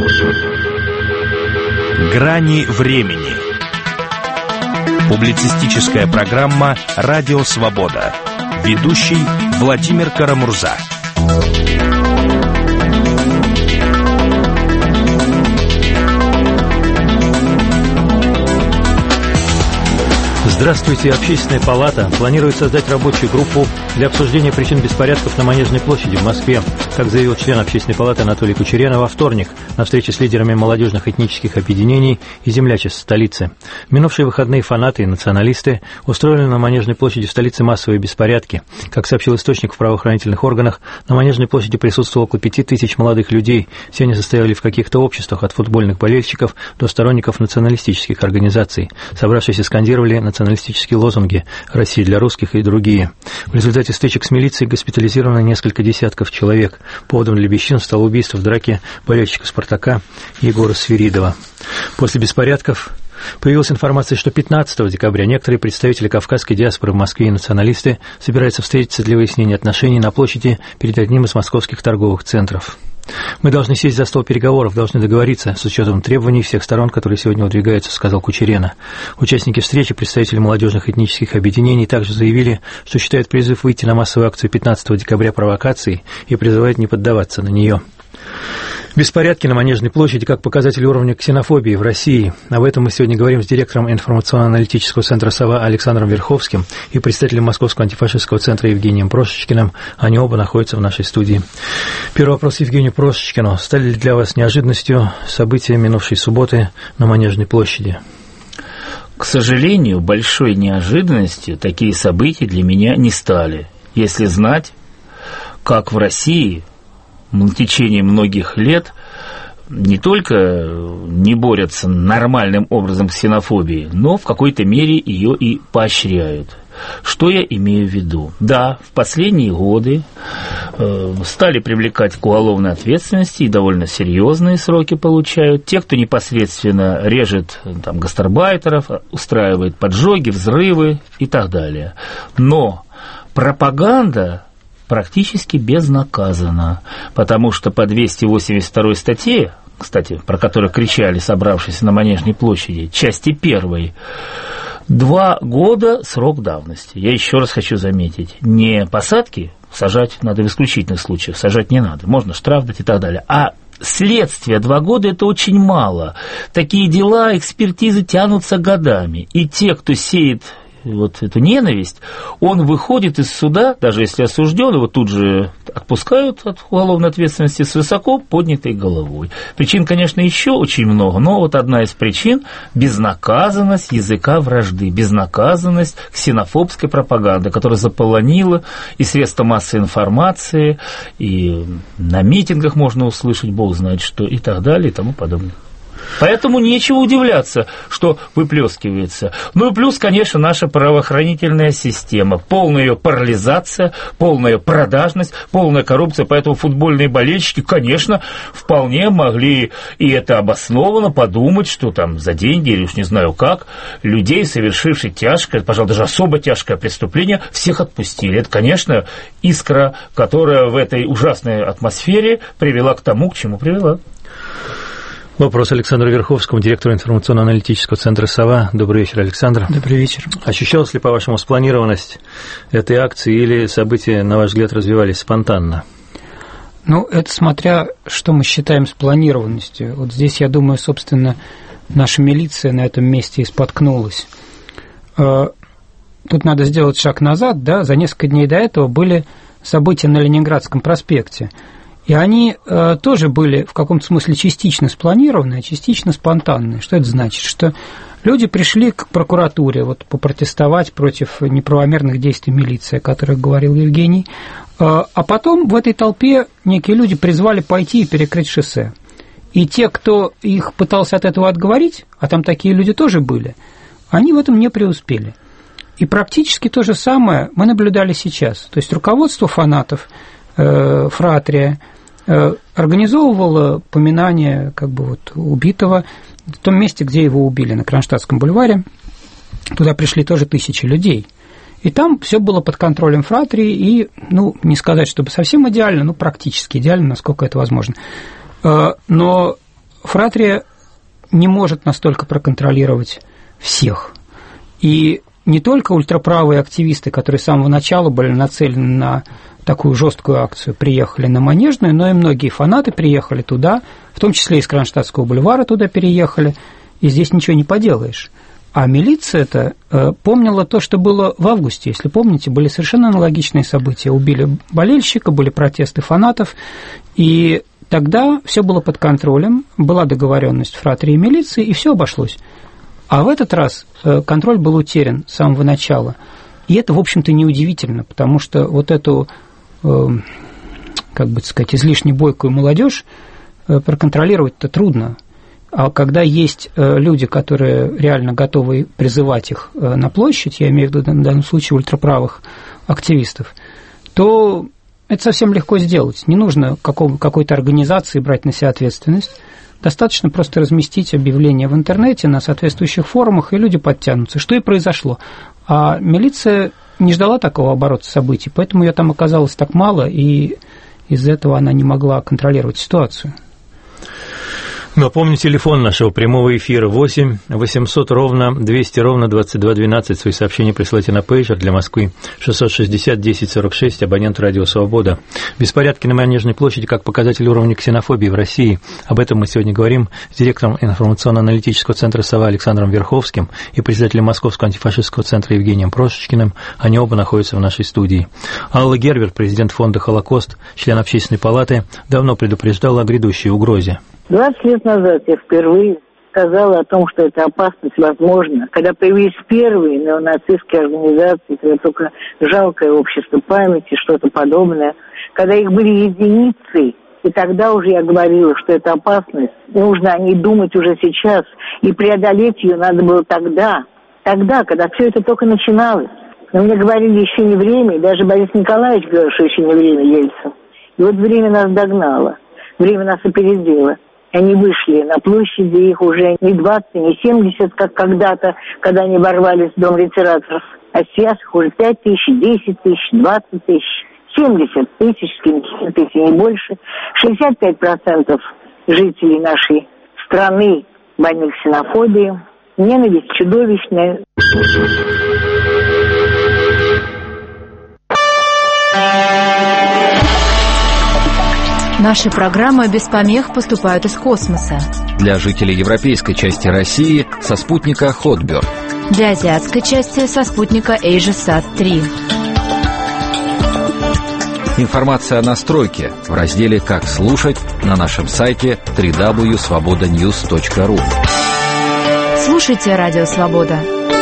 Грани времени. Публицистическая программа «Радио Свобода». Ведущий Владимир Карамурза. Здравствуйте. Общественная палата планирует создать рабочую группу для обсуждения причин беспорядков на Манежной площади в Москве. Как заявил член Общественной палаты Анатолий Кучерена во вторник на встрече с лидерами молодежных этнических объединений и землячеств столицы. В минувшие выходные фанаты и националисты устроили на Манежной площади в столице массовые беспорядки. Как сообщил источник в правоохранительных органах, на Манежной площади присутствовало около 5000 молодых людей. Все они состояли в каких-то обществах, от футбольных болельщиков до сторонников националистических организаций. Собравшиеся скандировали националистические лозунги «Россия для русских» и другие. В результате стычек с милицией госпитализировано несколько десятков человек. Поводом для бесчинств стало убийство в драке болельщика «Спартака» Егора Свиридова. После беспорядков появилась информация, что 15 декабря некоторые представители кавказской диаспоры в Москве и националисты собираются встретиться для выяснения отношений на площади перед одним из московских торговых центров. «Мы должны сесть за стол переговоров, должны договориться с учетом требований всех сторон, которые сегодня выдвигаются», — сказал Кучерена. Участники встречи, представители молодежных этнических объединений, также заявили, что считают призыв выйти на массовую акцию 15 декабря провокацией и призывают не поддаваться на нее. Беспорядки на Манежной площади как показатель уровня ксенофобии в России. Об этом мы сегодня говорим с директором информационно-аналитического центра «Сова» Александром Верховским и представителем Московского антифашистского центра Евгением Прошечкиным. Они оба находятся в нашей студии. Первый вопрос Евгению Прошечкину. Стали ли для вас неожиданностью события минувшей субботы на Манежной площади? К сожалению, большой неожиданностью такие события для меня не стали. Если знать, как в России в течение многих лет не только не борются нормальным образом с ксенофобией, но в какой-то мере ее и поощряют. Что я имею в виду? Да, в последние годы стали привлекать к уголовной ответственности и довольно серьезные сроки получают. Те, кто непосредственно режет там гастарбайтеров, устраивает поджоги, взрывы и так далее. Но пропаганда практически безнаказанно, потому что по 282 статье, кстати, про которую кричали собравшиеся на Манежной площади, части 1, 2 года срок давности. Я еще раз хочу заметить, не посадки, сажать надо в исключительных случаях, сажать не надо, можно штраф дать и так далее, а следствие 2 года – это очень мало. Такие дела, экспертизы тянутся годами, и те, кто сеет вот эту ненависть, он выходит из суда, даже если осужден, его тут же отпускают от уголовной ответственности с высоко поднятой головой. Причин, конечно, еще очень много, но вот одна из причин – безнаказанность языка вражды, безнаказанность ксенофобской пропаганды, которая заполонила и средства массовой информации, и на митингах можно услышать, бог знает что, и так далее, и тому подобное. Поэтому нечего удивляться, что выплескивается. Ну и плюс, конечно, наша правоохранительная система. Полная ее парализация, полная продажность, полная коррупция. Поэтому футбольные болельщики, конечно, вполне могли, и это обоснованно, подумать, что там за деньги, или уж не знаю как, людей, совершивших тяжкое, пожалуй, даже особо тяжкое преступление, всех отпустили. Это, конечно, искра, которая в этой ужасной атмосфере привела к тому, к чему привела. Вопрос Александру Верховскому, директору информационно-аналитического центра «Сова». Добрый вечер, Александр. Добрый вечер. Ощущалась ли, по-вашему, спланированность этой акции или события, на ваш взгляд, развивались спонтанно? Ну, это смотря, что мы считаем спланированностью. Вот здесь, я думаю, собственно, наша милиция на этом месте и споткнулась. Тут надо сделать шаг назад, да, за несколько дней до этого были события на Ленинградском проспекте. И они тоже были в каком-то смысле частично спланированные, а частично спонтанные. Что это значит? Что люди пришли к прокуратуре вот, попротестовать против неправомерных действий милиции, о которых говорил Евгений, а потом в этой толпе некие люди призвали пойти и перекрыть шоссе. И те, кто их пытался от этого отговорить, а там такие люди тоже были, они в этом не преуспели. И практически то же самое мы наблюдали сейчас. То есть руководство фанатов, фратрия, организовывала поминание как бы вот убитого в том месте, где его убили, на Кронштадтском бульваре. Туда пришли тоже тысячи людей. И там все было под контролем фратрии, и, ну, не сказать, чтобы совсем идеально, но практически идеально, насколько это возможно. Но фратрия не может настолько проконтролировать всех. И не только ультраправые активисты, которые с самого начала были нацелены на такую жесткую акцию, приехали на Манежную, но и многие фанаты приехали туда, в том числе из Кронштадтского бульвара туда переехали, и здесь ничего не поделаешь. А милиция-то помнила то, что было в августе. Если помните, были совершенно аналогичные события. Убили болельщика, были протесты фанатов, и тогда все было под контролем, была договоренность фратрии и милиции, и все обошлось. А в этот раз контроль был утерян с самого начала. И это, в общем-то, неудивительно, потому что вот эту, как бы сказать, излишне бойкую молодежь проконтролировать-то трудно. А когда есть люди, которые реально готовы призывать их на площадь, я имею в виду в данном случае ультраправых активистов, то это совсем легко сделать. Не нужно какой-то организации брать на себя ответственность. Достаточно просто разместить объявление в интернете на соответствующих форумах, и люди подтянутся, что и произошло. А милиция не ждала такого оборота событий, поэтому ее там оказалось так мало, и из-за этого она не могла контролировать ситуацию. Напомню, телефон нашего прямого эфира 8 800 ровно 200 ровно 2212. Свои сообщения присылайте на пейджер для Москвы 660 1046, абонент «Радио Свобода». Беспорядки на Манежной площади как показатель уровня ксенофобии в России. Об этом мы сегодня говорим с директором информационно-аналитического центра «Сова» Александром Верховским и председателем Московского антифашистского центра Евгением Прошечкиным. Они оба находятся в нашей студии. Алла Гербер, президент фонда «Холокост», член Общественной палаты, давно предупреждала о гредущей угрозе. 20 лет назад я впервые сказала о том, что эта опасность возможна. Когда появились первые неонацистские организации, когда только жалкое общество памяти, что-то подобное, когда их были единицы, и тогда уже я говорила, что эта опасность, нужно о ней думать уже сейчас, и преодолеть ее надо было тогда, когда все это только начиналось. Но мне говорили, еще не время, и даже Борис Николаевич говорил, что еще не время, Ельцин. И вот время нас догнало, время нас опередило. Они вышли на площади, их уже не 20, не 70, как когда-то, когда они ворвались в Дом литераторов. А сейчас их уже 5 тысяч, 10 тысяч, 20 тысяч, 70 тысяч, 70 тысяч, не больше. 65% жителей нашей страны больны ксенофобией. Ненависть чудовищная. Наши программы без помех поступают из космоса. Для жителей европейской части России со спутника Hotbird. Для азиатской части со спутника AsiaSat-3. Информация о настройке в разделе «Как слушать» на нашем сайте www.svobodanews.ru. Слушайте «Радио Свобода».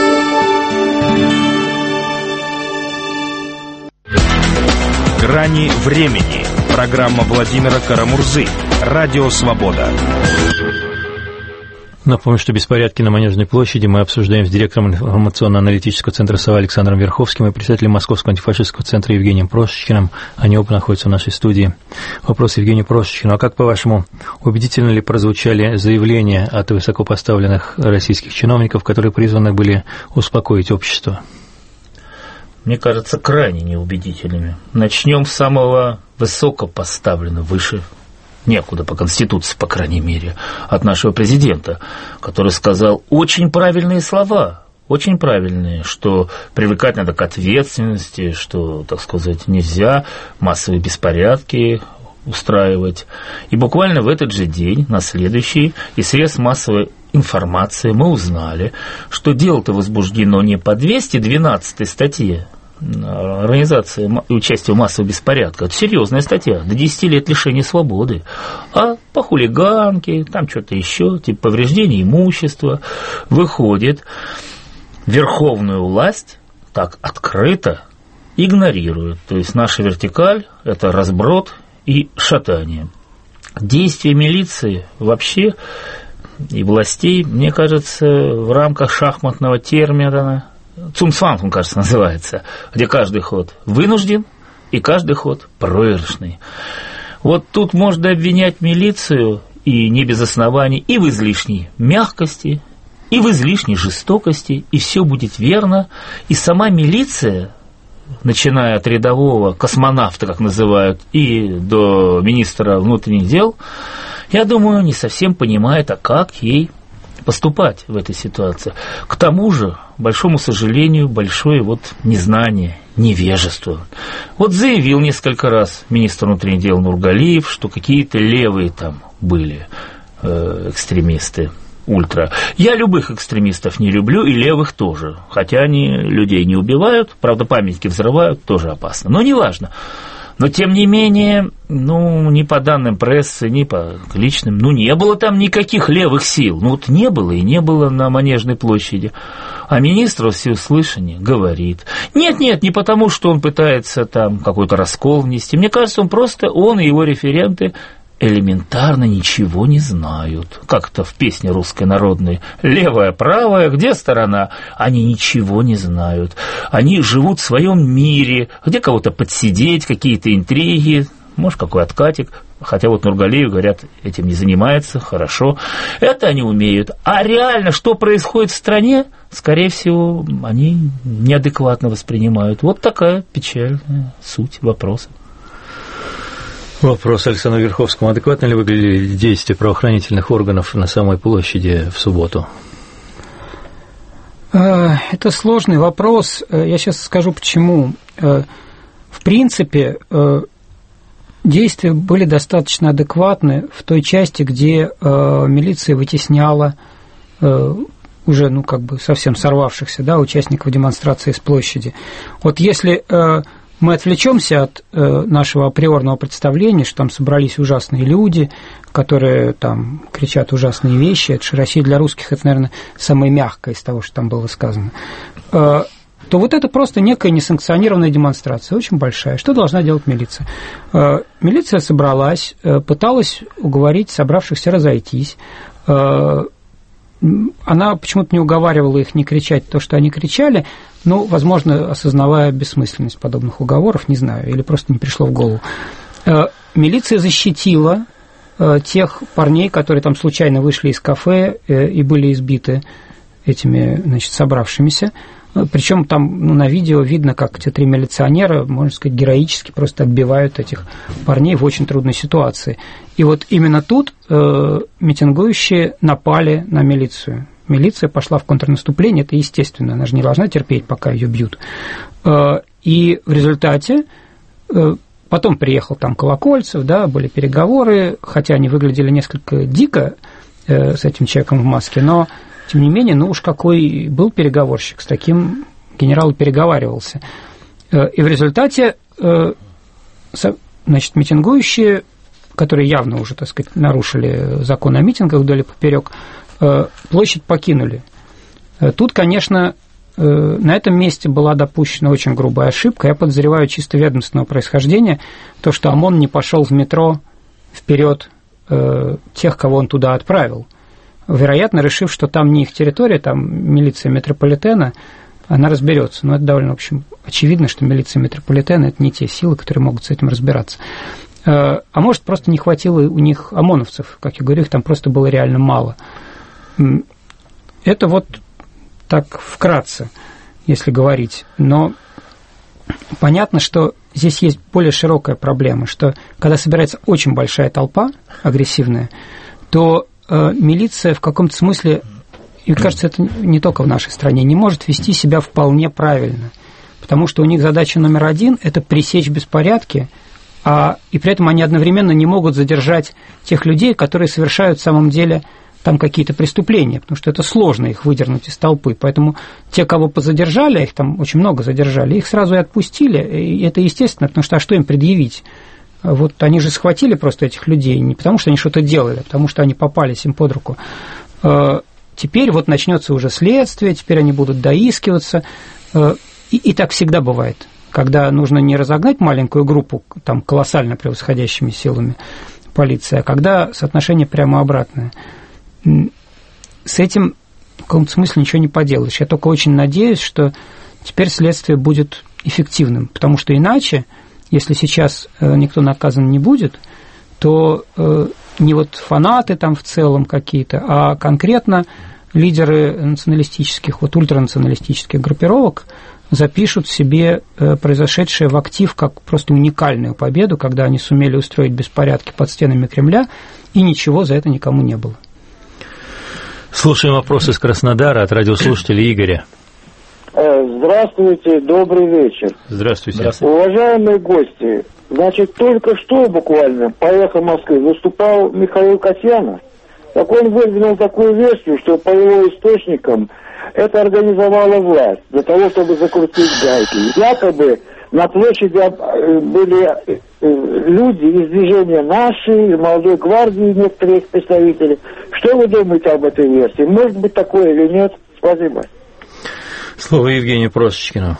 «Грани времени». Программа Владимира Карамурзы. Радио Свобода. Напомню, что беспорядки на Манежной площади мы обсуждаем с директором информационно-аналитического центра «Сова» Александром Верховским и председателем Московского антифашистского центра Евгением Прошечкиным. Они оба находятся в нашей студии. Вопрос Евгению Прошечкину. А как, по-вашему, убедительно ли прозвучали заявления от высокопоставленных российских чиновников, которые призваны были успокоить общество? Мне кажется, крайне неубедительными. Начнем с самого высокопоставленного, выше некуда по Конституции, по крайней мере, от нашего президента, который сказал очень правильные слова, очень правильные, что привлекать надо к ответственности, что, так сказать, нельзя массовые беспорядки устраивать. И буквально в этот же день, на следующий, из средств массовой информации мы узнали, что дело-то возбуждено не по 212 статье организации и участия в массовых беспорядках. Это серьезная статья, до 10 лет лишения свободы. А по хулиганке, там что-то еще, типа повреждения имущества, выходит, верховную власть так открыто игнорирует. То есть наша вертикаль – это разброд и шатание. Действия милиции вообще и властей, мне кажется, в рамках шахматного термина Цумцванг, он, кажется, называется, где каждый ход вынужден и каждый ход проигрышный. Вот тут можно обвинять милицию, и не без оснований, и в излишней мягкости, и в излишней жестокости, и все будет верно. И сама милиция, начиная от рядового космонавта, как называют, и до министра внутренних дел, я думаю, не совсем понимает, а как ей поступать в этой ситуации. К тому же, к большому сожалению, большое незнание, невежество. Заявил несколько раз министр внутренних дел Нургалиев, что какие-то левые там были экстремисты, ультра. Я любых экстремистов не люблю, и левых тоже. Хотя они людей не убивают, правда, памятники взрывают, тоже опасно. Но неважно. Но, тем не менее, ни по данным прессы, ни по личным, не было там никаких левых сил. Не было и не было на Манежной площади. А министр во всеуслышание говорит. Нет, не потому, что он пытается там какой-то раскол внести. Мне кажется, он и его референты элементарно ничего не знают. Как-то в песне русской народной «Левая, правая, где сторона?» Они ничего не знают. Они живут в своем мире, где кого-то подсидеть, какие-то интриги, может, какой откатик. Хотя Нургалиев, говорят, этим не занимается, хорошо. Это они умеют. А реально, что происходит в стране, скорее всего, они неадекватно воспринимают. Такая печальная суть вопроса. Вопрос Александру Верховскому. Адекватно ли выглядели действия правоохранительных органов на самой площади в субботу? Это сложный вопрос. Я сейчас скажу, почему. В принципе, действия были достаточно адекватны в той части, где милиция вытесняла уже, совсем сорвавшихся, участников демонстрации с площади. Если мы отвлечемся от нашего априорного представления, что там собрались ужасные люди, которые там кричат ужасные вещи, это же Россия для русских, это, наверное, самое мягкое из того, что там было сказано, то это просто некая несанкционированная демонстрация, очень большая. Что должна делать милиция? Милиция собралась, пыталась уговорить собравшихся разойтись. Она почему-то не уговаривала их не кричать то, что они кричали, возможно, осознавая бессмысленность подобных уговоров, не знаю, или просто не пришло в голову. Милиция защитила тех парней, которые там случайно вышли из кафе и были избиты этими, собравшимися. Причем там на видео видно, как эти 3 милиционера, можно сказать, героически просто отбивают этих парней в очень трудной ситуации. И именно тут митингующие напали на милицию. Милиция пошла в контрнаступление, это естественно, она же не должна терпеть, пока ее бьют. И в результате потом приехал там Колокольцев, были переговоры, хотя они выглядели несколько дико с этим человеком в маске, но тем не менее, уж какой был переговорщик, с таким генерал переговаривался. И в результате, митингующие, которые явно уже, нарушили закон о митингах вдоль и поперек, площадь покинули. Тут, конечно, на этом месте была допущена очень грубая ошибка. Я подозреваю чисто ведомственного происхождения, то, что ОМОН не пошел в метро вперед тех, кого он туда отправил. Вероятно, решив, что там не их территория, там милиция метрополитена, она разберется. Но это довольно, в общем, очевидно, что милиция метрополитена – это не те силы, которые могут с этим разбираться. А может, просто не хватило у них ОМОНовцев, как я говорю, их там просто было реально мало. Это так вкратце, если говорить. Но понятно, что здесь есть более широкая проблема, что когда собирается очень большая толпа, агрессивная, то милиция в каком-то смысле, и кажется, это не только в нашей стране, не может вести себя вполне правильно, потому что у них задача номер 1 – это пресечь беспорядки, и при этом они одновременно не могут задержать тех людей, которые совершают в самом деле там какие-то преступления, потому что это сложно их выдернуть из толпы. Поэтому те, кого позадержали, их там очень много задержали, их сразу и отпустили, и это естественно, потому что что им предъявить? Они же схватили просто этих людей не потому, что они что-то делали, а потому что они попались им под руку. Теперь начнется уже следствие, теперь они будут доискиваться, и так всегда бывает, когда нужно не разогнать маленькую группу там, колоссально превосходящими силами полиции, а когда соотношение прямо обратное. С этим в каком-то смысле ничего не поделаешь. Я только очень надеюсь, что теперь следствие будет эффективным, потому что иначе, если сейчас никто наказан не будет, то не фанаты там в целом какие-то, а конкретно лидеры националистических, ультранационалистических группировок запишут себе произошедшее в актив как просто уникальную победу, когда они сумели устроить беспорядки под стенами Кремля и ничего за это никому не было. Слушаем вопрос из Краснодара от радиослушателя Игоря. Здравствуйте, добрый вечер. Здравствуйте. Уважаемые гости, значит, только что буквально по «Эхо Москвы» выступал Михаил Касьянов. Так он выдвинул такую версию, что по его источникам это организовала власть для того, чтобы закрутить гайки. Якобы на площади были люди из движения «Наши», молодой гвардии, некоторые представители. Что вы думаете об этой версии? Может быть такое или нет? Спасибо. Слово Евгению Просочкину.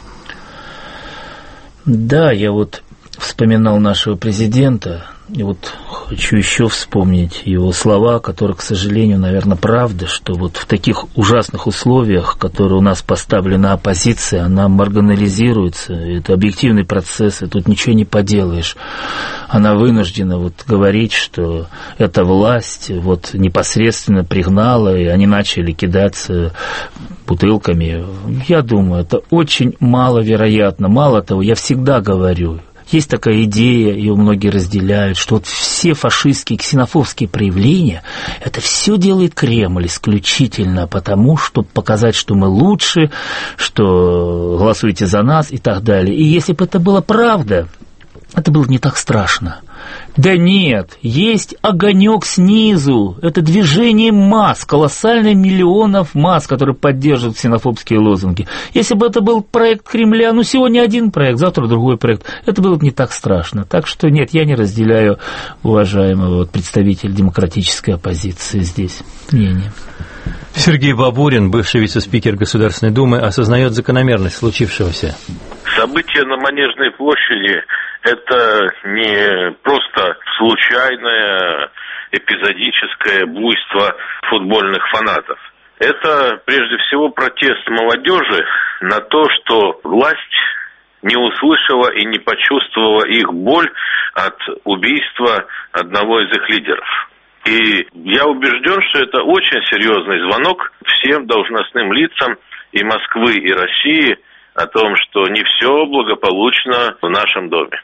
Да, я вот вспоминал нашего президента, и вот хочу еще вспомнить его слова, которые, к сожалению, наверное, правда, что вот в таких ужасных условиях, которые у нас поставлена оппозиция, она маргинализируется, это объективный процесс, и тут ничего не поделаешь. Она вынуждена вот говорить, что эта власть вот непосредственно пригнала, и они начали кидаться бутылками. Я думаю, это очень маловероятно. Мало того, я всегда говорю, есть такая идея, ее многие разделяют, что вот все фашистские, ксенофобские проявления, это все делает Кремль исключительно потому, чтобы показать, что мы лучше, что голосуйте за нас и так далее. И если бы это была правда, это было не так страшно. Да нет, есть огонек снизу, это движение масс, колоссальные миллионов масс, которые поддерживают ксенофобские лозунги. Если бы это был проект Кремля, ну сегодня один проект, завтра другой проект, это было бы не так страшно. Так что нет, я не разделяю уважаемого представителя демократической оппозиции здесь мнение. Сергей Бабурин, бывший вице-спикер Государственной Думы, осознает закономерность случившегося. События на Манежной площади – это не просто случайное эпизодическое буйство футбольных фанатов. Это, прежде всего, протест молодежи на то, что власть не услышала и не почувствовала их боль от убийства одного из их лидеров. И я убежден, что это очень серьезный звонок всем должностным лицам и Москвы, и России о том, что не все благополучно в нашем доме.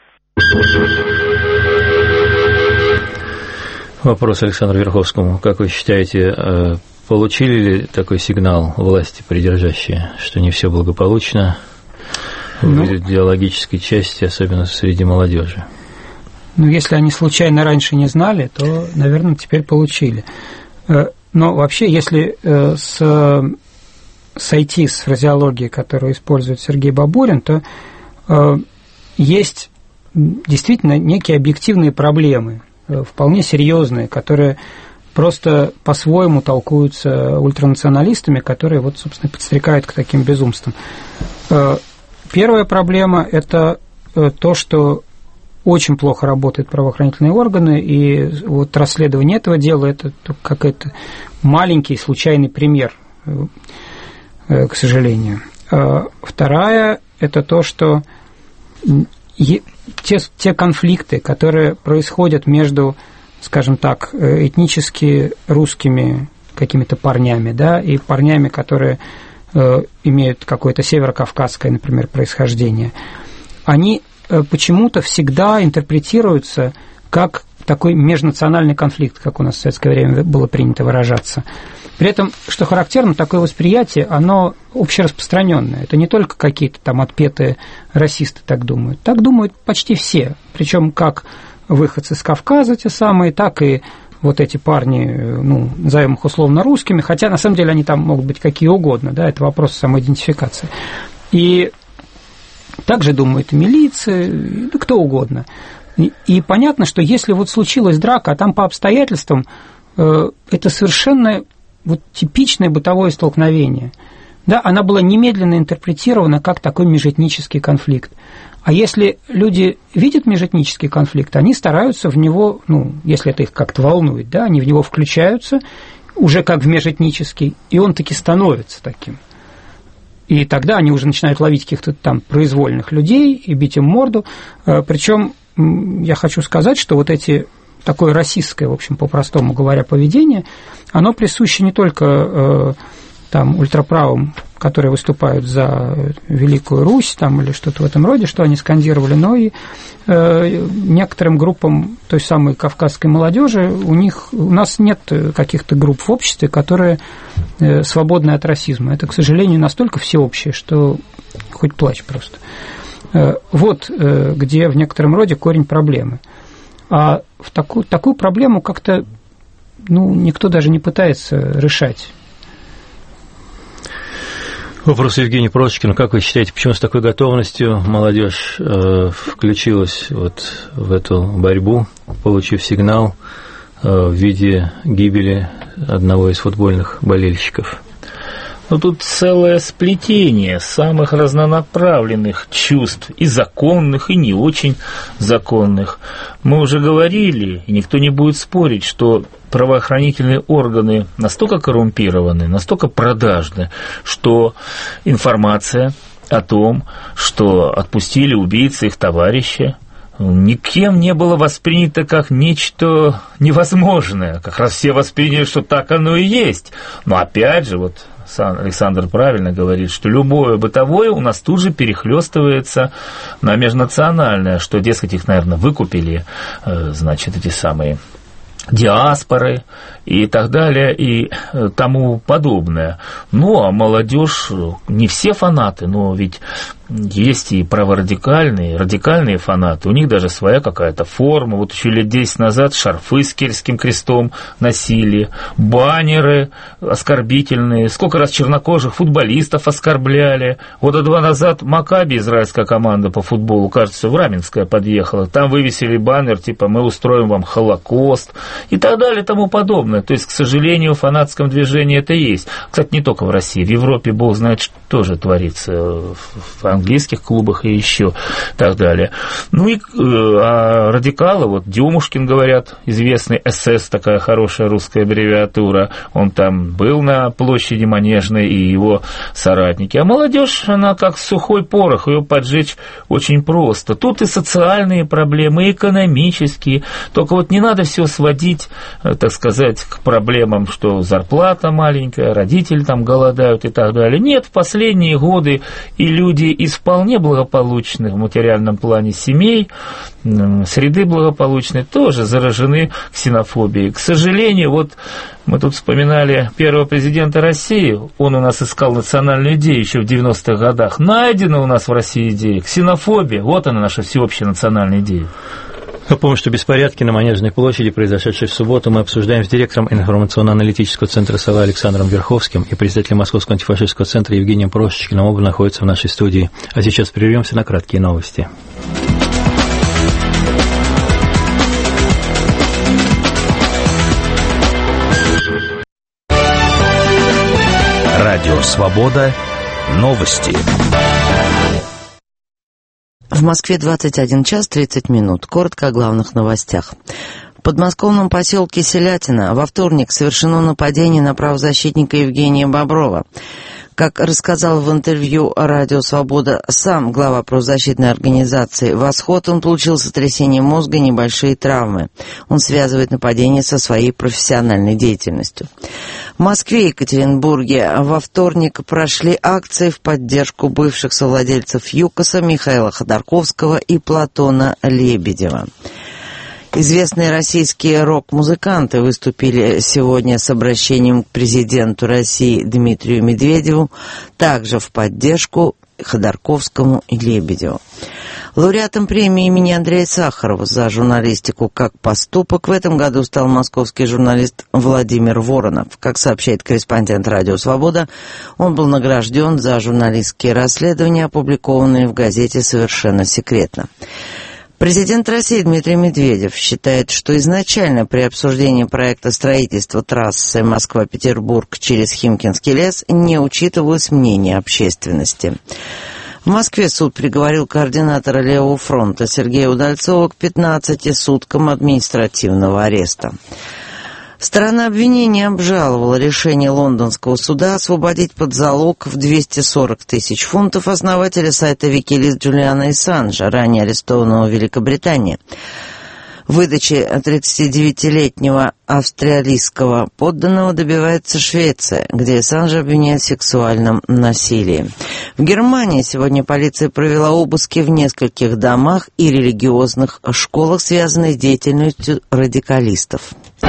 Вопрос Александру Верховскому. Как вы считаете, получили ли такой сигнал власти придержащие, что не все благополучно в идеологической части, особенно среди молодежи? Ну, если они случайно раньше не знали, то, наверное, теперь получили. Но вообще, если сойти с фразеологии, которую использует Сергей Бабурин, то есть действительно некие объективные проблемы, вполне серьезные, которые просто по-своему толкуются ультранационалистами, которые, вот, собственно, подстрекают к таким безумствам. Первая проблема – это то, что очень плохо работают правоохранительные органы, и вот расследование этого дела – это какой-то маленький случайный пример, к сожалению. Вторая – это то, что те конфликты, которые происходят между, скажем так, этнически русскими какими-то парнями, да, и парнями, которые имеют какое-то северокавказское, например, происхождение, они почему-то всегда интерпретируются как такой межнациональный конфликт, как у нас в советское время было принято выражаться. При этом, что характерно, такое восприятие, оно общераспространенное. Это не только какие-то там отпетые расисты так думают. Так думают почти все. Причем как выходцы с Кавказа те самые, так и вот эти парни, ну, назовем их условно русскими, хотя на самом деле они там могут быть какие угодно, да, это вопрос самоидентификации. И также думают и милиция, да кто угодно. И понятно, что если вот случилась драка, а там по обстоятельствам это совершенно вот типичное бытовое столкновение, да, она была немедленно интерпретирована как такой межэтнический конфликт. А если люди видят межэтнический конфликт, они стараются в него, ну, если это их как-то волнует, да, они в него включаются уже как в межэтнический, и он таки становится таким. И тогда они уже начинают ловить каких-то там произвольных людей и бить им морду. Причем я хочу сказать, что вот эти такое расистское, в общем, по-простому говоря, поведение, оно присуще не только там ультраправым которые выступают за Великую Русь там, или что-то в этом роде, что они скандировали, но и некоторым группам той самой кавказской молодежи у нас нет каких-то групп в обществе, которые свободны от расизма. Это, к сожалению, настолько всеобщее, что хоть плачь просто. Вот где в некотором роде корень проблемы. А в такую проблему как-то никто даже не пытается решать. Вопрос Евгению Просочкину. Как вы считаете, почему с такой готовностью молодежь включилась вот в эту борьбу, получив сигнал в виде гибели одного из футбольных болельщиков? Тут целое сплетение самых разнонаправленных чувств, и законных, и не очень законных. Мы уже говорили, и никто не будет спорить, что правоохранительные органы настолько коррумпированы, настолько продажны, что информация о том, что отпустили убийцы их товарища, никем не было воспринято как нечто невозможное. Как раз все восприняли, что так оно и есть. Но опять же, Александр правильно говорит, что любое бытовое у нас тут же перехлёстывается на межнациональное, что, дескать, их, наверное, выкупили, значит, эти самые диаспоры и так далее, и тому подобное. А молодежь, не все фанаты, но ведь есть и праворадикальные, радикальные фанаты, у них даже своя какая-то форма. Вот еще лет 10 назад шарфы с кельтским крестом носили, баннеры оскорбительные, сколько раз чернокожих футболистов оскорбляли. Года 2 назад Макаби, израильская команда по футболу, кажется, в Раменское подъехала, там вывесили баннер, типа «Мы устроим вам Холокост» и так далее, и тому подобное. То есть, к сожалению, в фанатском движении это есть. Кстати, не только в России, в Европе, бог знает, что тоже творится в английских клубах и еще так далее. А радикалы, Демушкин, говорят, известный СС, такая хорошая русская аббревиатура, он там был на площади Манежной, и его соратники. А молодежь, она как сухой порох, ее поджечь очень просто. Тут и социальные проблемы, и экономические, только не надо все сводить, так сказать, к проблемам, что зарплата маленькая, родители там голодают и так далее. Нет, в последние годы и люди из вполне благополучных в материальном плане семей, среды благополучной, тоже заражены ксенофобией. К сожалению, мы тут вспоминали первого президента России, он у нас искал национальную идею еще в 90-х годах. Найдена у нас в России идея, ксенофобия, вот она, наша всеобщая национальная идея. Напомню, что беспорядки на Манежной площади, произошедшие в субботу, мы обсуждаем с директором информационно-аналитического центра «Сова» Александром Верховским и председателем Московского антифашистского центра Евгением Просочкиным. Оба находятся в нашей студии. А сейчас прервемся на краткие новости. Радио «Свобода». Новости. В Москве 21 час 30 минут. Коротко о главных новостях. В подмосковном поселке Селятино во вторник совершено нападение на правозащитника Евгения Боброва. Как рассказал в интервью «Радио Свобода» сам глава правозащитной организации «Восход», он получил сотрясение мозга и небольшие травмы. Он связывает нападение со своей профессиональной деятельностью. В Москве и Екатеринбурге во вторник прошли акции в поддержку бывших совладельцев ЮКОСа Михаила Ходорковского и Платона Лебедева. Известные российские рок-музыканты выступили сегодня с обращением к президенту России Дмитрию Медведеву, также в поддержку Ходорковскому и Лебедеву. Лауреатом премии имени Андрея Сахарова за журналистику как поступок в этом году стал московский журналист Владимир Воронов. Как сообщает корреспондент «Радио Свобода», он был награжден за журналистские расследования, опубликованные в газете «Совершенно секретно». Президент России Дмитрий Медведев считает, что изначально при обсуждении проекта строительства трассы Москва-Петербург через Химкинский лес не учитывалось мнение общественности. В Москве суд приговорил координатора Левого фронта Сергея Удальцова к 15 суткам административного ареста. Сторона обвинения обжаловала решение лондонского суда освободить под залог в 240 тысяч фунтов основателя сайта Wikileaks Джулиана Ассанжа, ранее арестованного в Великобритании. Выдачи 39-летнего австралийского подданного добивается Швеция, где Ассанжа обвиняют в сексуальном насилии. В Германии сегодня полиция провела обыски в нескольких домах и религиозных школах, связанных с деятельностью радикалистов.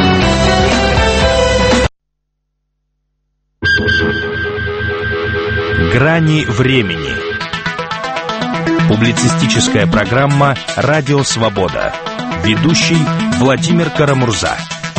Грани времени. Публицистическая программа «Радио Свобода». Ведущий Владимир Карамурза.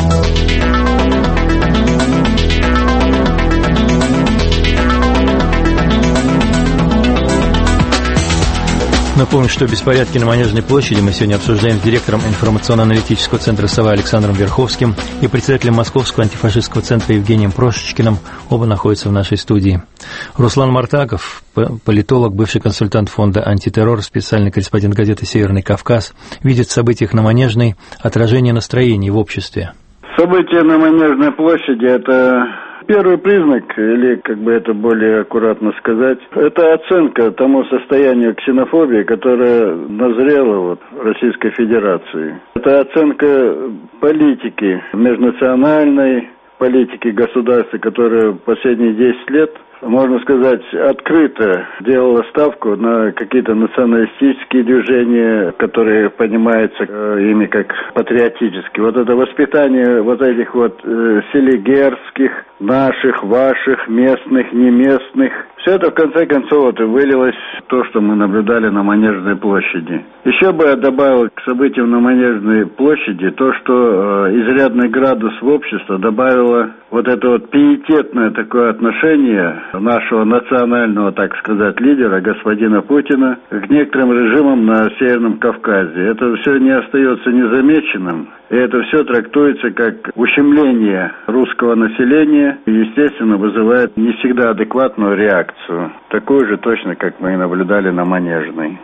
Напомню, что беспорядки на Манежной площади мы сегодня обсуждаем с директором информационно-аналитического центра «Сова» Александром Верховским и председателем Московского антифашистского центра Евгением Прошечкиным. Оба находятся в нашей студии. Руслан Мартаков, политолог, бывший консультант фонда «Антитеррор», специальный корреспондент газеты «Северный Кавказ», видит в событиях на Манежной отражение настроений в обществе. События на Манежной площади – это первый признак, или как бы это более аккуратно сказать, это оценка тому состоянию ксенофобии, которое назрело в Российской Федерации. Это оценка политики, межнациональной политики государства, которая последние 10 лет, можно сказать, открыто делала ставку на какие-то националистические движения, которые понимаются ими как патриотические. Вот это воспитание вот этих вот селигерских, наших, ваших, местных, неместных. Все это в конце концов вылилось в то, что мы наблюдали на Манежной площади. Еще бы я добавил к событиям на Манежной площади то, что изрядный градус в обществе добавило вот это вот пиететное такое отношение нашего национального, так сказать, лидера, господина Путина, к некоторым режимам на Северном Кавказе. Это все не остается незамеченным, и это все трактуется как ущемление русского населения и, естественно, вызывает не всегда адекватную реакцию, такую же точно, как мы и наблюдали на Манежной.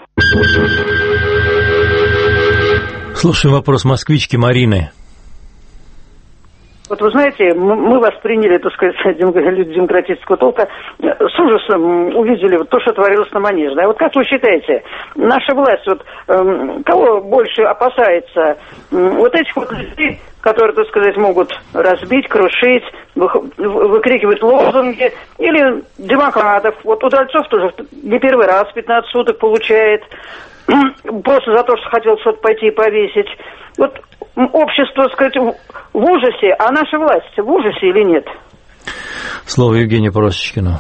Слушаем вопрос москвички Марины. Вот вы знаете, мы восприняли, так сказать, люди демократического толка, с ужасом увидели вот то, что творилось на Манежной. А вот как вы считаете, наша власть, вот кого больше опасается? Вот этих вот людей, которые, так сказать, могут разбить, крушить, выкрикивать лозунги, или демократов? Вот Удальцов тоже не первый раз 15 суток получает, просто за то, что хотел что-то пойти и повесить. Вот общество, так сказать, в ужасе, а наша власть в ужасе или нет? Слово Евгению Прошечкину.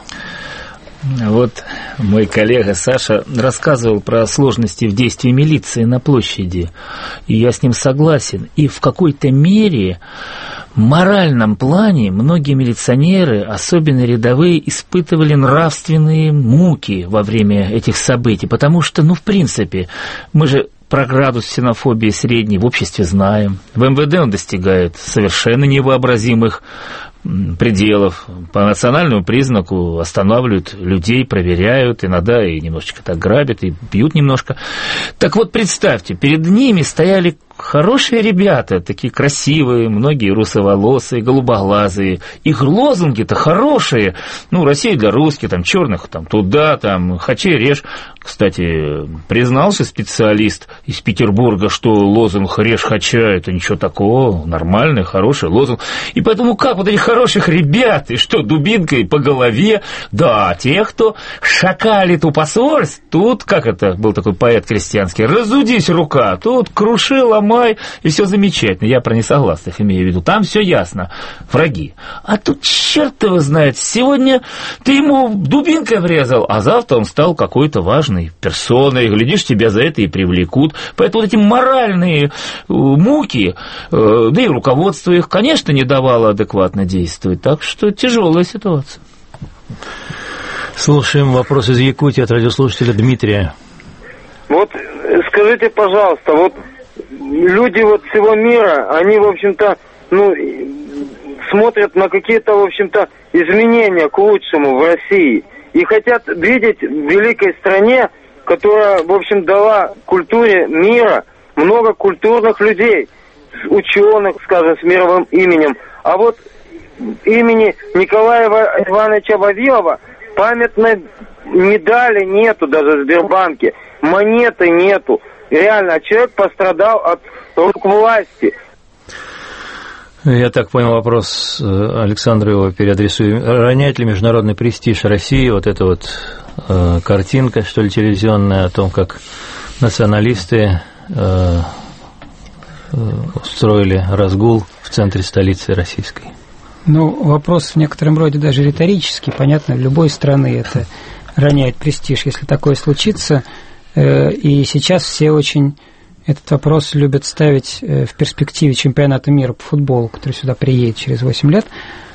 Вот мой коллега Саша рассказывал про сложности в действии милиции на площади, и я с ним согласен. И в какой-то мере в моральном плане многие милиционеры, особенно рядовые, испытывали нравственные муки во время этих событий, потому что, в принципе, мы же про градус ксенофобии средний в обществе знаем. В МВД он достигает совершенно невообразимых пределов. По национальному признаку останавливают людей, проверяют, иногда и немножечко так грабят, и бьют немножко. Так вот, представьте, перед ними стояли хорошие ребята, такие красивые, многие русоволосые, голубоглазые. Их лозунги-то хорошие. Россия для русских, черных, туда, хачи, режь. Кстати, признался специалист из Петербурга, что лозунг «режь хача» — это ничего такого, нормальный, хороший лозунг. И поэтому как вот этих хороших ребят, и что, дубинкой по голове? Да, тех, кто шакалит у посольств, тут, как это был такой поэт крестьянский, разудись рука, тут круши, ломай, и все замечательно. Я про несогласных имею в виду. Там все ясно. Враги. А тут черт его знает. Сегодня ты ему дубинкой врезал, а завтра он стал какой-то важной персоной. Глядишь, тебя за это и привлекут. Поэтому вот эти моральные муки, да и руководство их, конечно, не давало адекватно действовать. Так что тяжелая ситуация. Слушаем вопрос из Якутии от радиослушателя Дмитрия. Вот скажите, пожалуйста, вот люди всего мира, они, в общем-то, смотрят на какие-то, в общем-то, изменения к лучшему в России и хотят видеть в великой стране, которая, в общем, дала культуре мира много культурных людей, ученых, скажем, с мировым именем. А вот имени Николая Ивановича Вавилова памятной медали нету даже в Сбербанке, монеты нету. Реально, человек пострадал от рук власти. Я так понял, вопрос Александру его переадресую. Роняет ли международный престиж России вот эта вот картинка, что ли, телевизионная, о том, как националисты устроили разгул в центре столицы российской? Ну, вопрос в некотором роде даже риторический. Понятно, в любой страны это роняет престиж, если такое случится. И сейчас все очень этот вопрос любят ставить в перспективе чемпионата мира по футболу, который сюда приедет через 8 лет,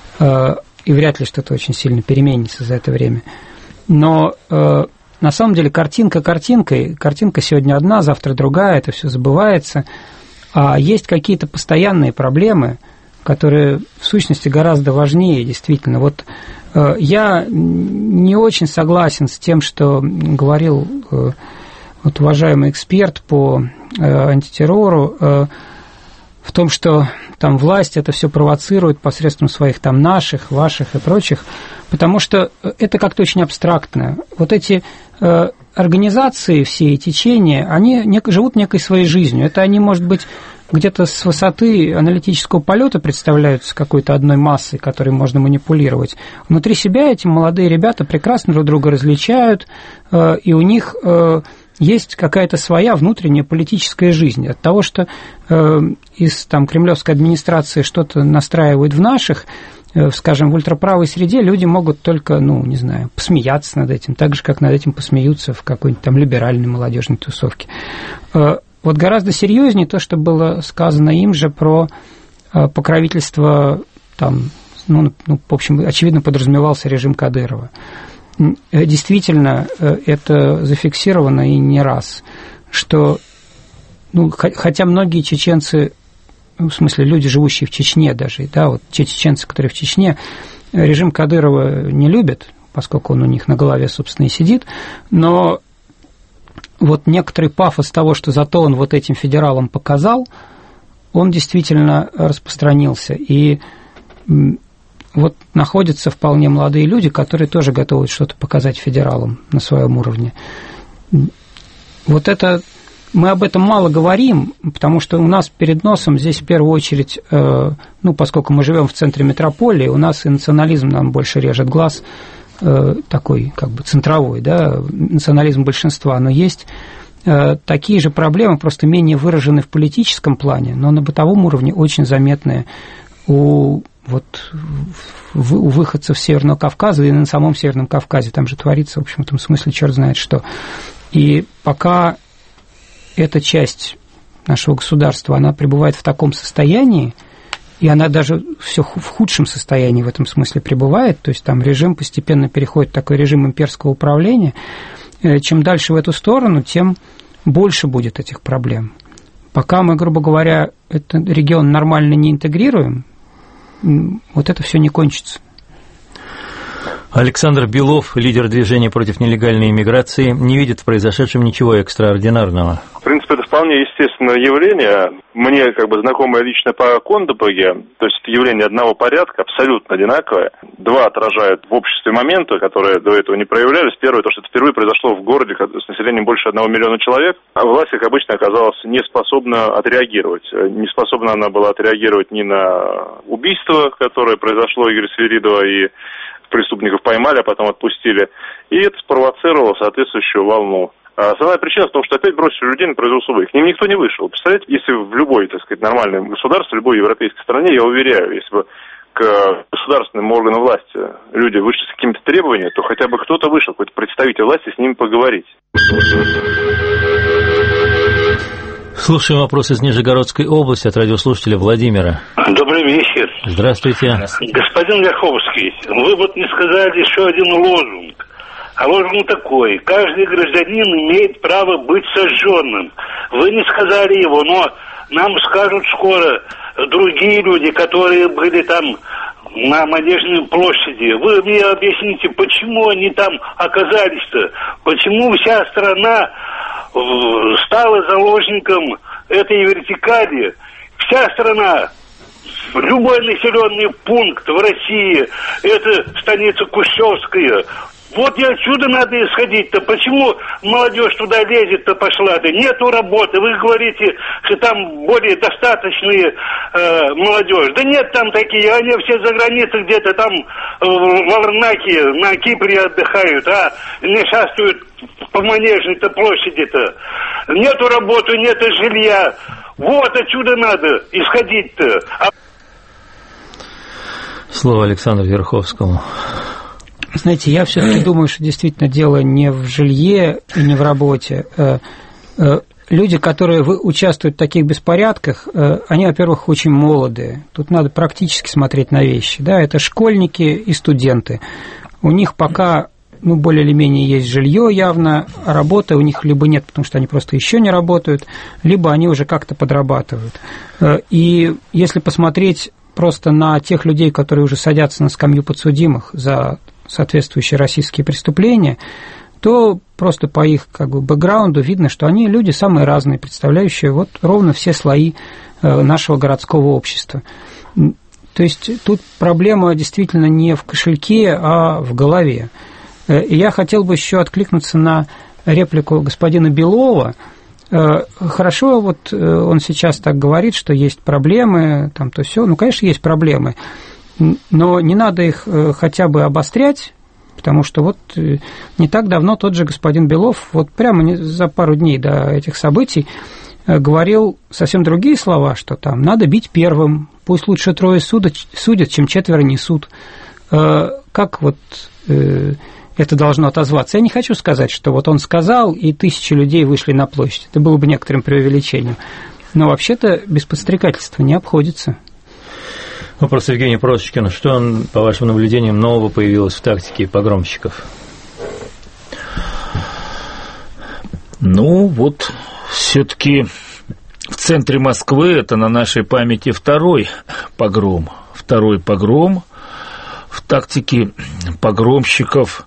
и вряд ли что-то очень сильно переменится за это время. Но на самом деле картинка картинкой, картинка сегодня одна, завтра другая, это все забывается, а есть какие-то постоянные проблемы, которые в сущности гораздо важнее, действительно. Вот я не очень согласен с тем, что говорил вот уважаемый эксперт по антитеррору, в том, что там власть это все провоцирует посредством своих там наших, ваших и прочих, потому что это как-то очень абстрактно. Вот эти организации, все эти течения, они живут некой своей жизнью. Это они, может быть, где-то с высоты аналитического полета представляются какой-то одной массой, которой можно манипулировать. Внутри себя эти молодые ребята прекрасно друг друга различают, и у них есть какая-то своя внутренняя политическая жизнь. От того, что из там, кремлевской администрации что-то настраивают в наших, скажем, в ультраправой среде, люди могут только, ну, не знаю, посмеяться над этим, так же, как над этим посмеются в какой-нибудь там либеральной молодежной тусовке. Вот гораздо серьезнее то, что было сказано им же про покровительство, там, ну, в общем, очевидно, подразумевался режим Кадырова. Действительно, это зафиксировано и не раз, что, ну, хотя многие чеченцы, в смысле люди, живущие в Чечне даже, да, вот те чеченцы, которые в Чечне, режим Кадырова не любят, поскольку он у них на голове, собственно, и сидит, но вот некоторый пафос того, что зато он вот этим федералам показал, он действительно распространился, и вот находятся вполне молодые люди, которые тоже готовы что-то показать федералам на своем уровне. Вот это мы об этом мало говорим, потому что у нас перед носом здесь в первую очередь, ну, поскольку мы живем в центре метрополии, у нас и национализм нам больше режет глаз, такой как бы центровой, да, национализм большинства, но есть такие же проблемы, просто менее выражены в политическом плане, но на бытовом уровне очень заметные у выходцев Северного Кавказа и на самом Северном Кавказе. Там же творится, в общем, в этом смысле черт знает что. И пока эта часть нашего государства, она пребывает в таком состоянии, и она даже все в худшем состоянии в этом смысле пребывает, то есть там режим постепенно переходит в такой режим имперского управления, чем дальше в эту сторону, тем больше будет этих проблем. Пока мы, грубо говоря, этот регион нормально не интегрируем, вот это все не кончится. Alexander Белов, лидер движения против нелегальной иммиграции, не видит в произошедшем ничего экстраординарного. В принципе, это вполне естественное явление. Мне как бы знакомое лично по Кондопоге, то есть это явление одного порядка, абсолютно одинаковое. Два отражают в обществе моменты, которые до этого не проявлялись. Первое, то, что это впервые произошло в городе с населением больше 1 миллиона человек, а власть, как обычно, оказалась не способна отреагировать. Не способна она была отреагировать ни на убийство, которое произошло Игоря Свиридова, и преступников поймали, а потом отпустили. И это спровоцировало соответствующую волну. Основная причина в том, что опять бросили людей на производство своих. К ним никто не вышел. Представляете, если в любой, так сказать, нормальном государстве, в любой европейской стране, я уверяю, если бы к государственным органам власти люди вышли с какими-то требованиями, то хотя бы кто-то вышел, какой-то представитель власти, с ними поговорить. Слушаем вопрос из Нижегородской области от радиослушателя Владимира. Добрый вечер. Здравствуйте. Господин Верховский, вы вот не сказали еще один лозунг. А лозунг такой: каждый гражданин имеет право быть сожженным. Вы не сказали его, но нам скажут скоро другие люди, которые были там на Манежной площади. Вы мне объясните, почему они там оказались-то? Почему вся страна стала заложником этой вертикали? Вся страна, любой населенный пункт в России, это станица Кущевская, Вот и отсюда надо исходить-то. Почему молодежь туда лезет-то пошла-то? Нету работы. Вы говорите, что там более достаточные молодежь. Да нет там такие. Они все за границей где-то там в Ларнаке, на Кипре отдыхают, а не шастают по Манежной-то площади-то. Нету работы, нету жилья. Вот отсюда надо исходить-то. Слово Александру Верховскому. Знаете, я все-таки думаю, что действительно дело не в жилье и не в работе. Люди, которые участвуют в таких беспорядках, они, во-первых, очень молодые. Тут надо практически смотреть на вещи. Да? Это школьники и студенты. У них пока, более или менее есть жилье явно, а работы у них либо нет, потому что они просто еще не работают, либо они уже как-то подрабатывают. И если посмотреть просто на тех людей, которые уже садятся на скамью подсудимых за соответствующие российские преступления, то просто по их бэкграунду видно, что они люди самые разные, представляющие ровно все слои нашего городского общества. То есть тут проблема действительно не в кошельке, а в голове. И я хотел бы еще откликнуться на реплику господина Белова. Хорошо, он сейчас так говорит, что есть проблемы, там то все. Конечно, есть проблемы, но не надо их хотя бы обострять, потому что не так давно тот же господин Белов, прямо за пару дней до этих событий, говорил совсем другие слова, что там надо бить первым, пусть лучше 3 судят, чем 4 несут. Как это должно отозваться? Я не хочу сказать, что он сказал, и 1000 людей вышли на площадь. Это было бы некоторым преувеличением. Но вообще-то без подстрекательства не обходится. Вопрос Евгению Просочкину. Что, по вашим наблюдениям, нового появилось в тактике погромщиков? Все-таки в центре Москвы это на нашей памяти второй погром. Второй погром в тактике погромщиков.